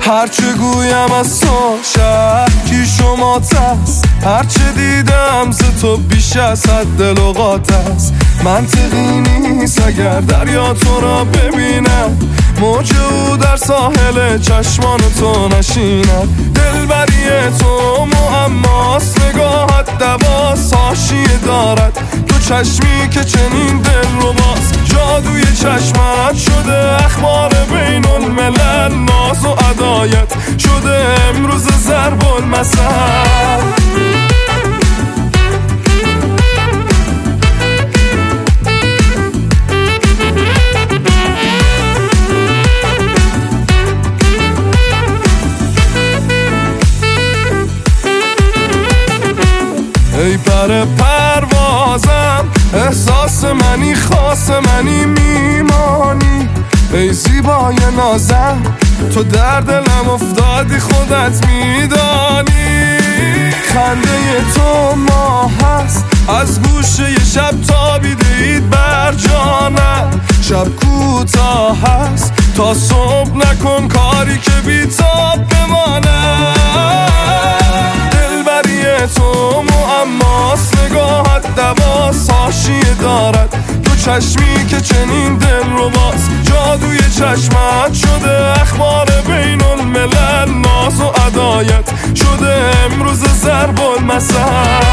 هرچه گویم از تو شکی شما تست، هرچه دیدم ز تو بیش از حد لغات است. منطقی نیست اگر دریا تو را ببینم، موج او در ساحل چشمان تو نشیند. دلبری تو معماست، نگاهت دواست، حاشیه دارد تو چشمی که چنین دل رو باز. جادوی چشمت شده اخبار بین الملل، ناز و عدایت شده امروز ضرب المثل. ای پر پروازم، احساس منی، خاص منی، میمانی. ای زیبای نازم، تو در دلم افتادی، خودت میدانی. خنده تو ماه هست، از گوشه شب تابیده اید بر جانم. شب کوتاه هست، تا صبح نکن کاری که بی‌تاب بمانم. دلبری تو معماست، نگاهت دواست، حاشیه دارد تو چشمی که چنین دل رو باز. جادوی چشمت شده اخبار بین الملل، ناز و عدایت شده امروز ضرب المثل.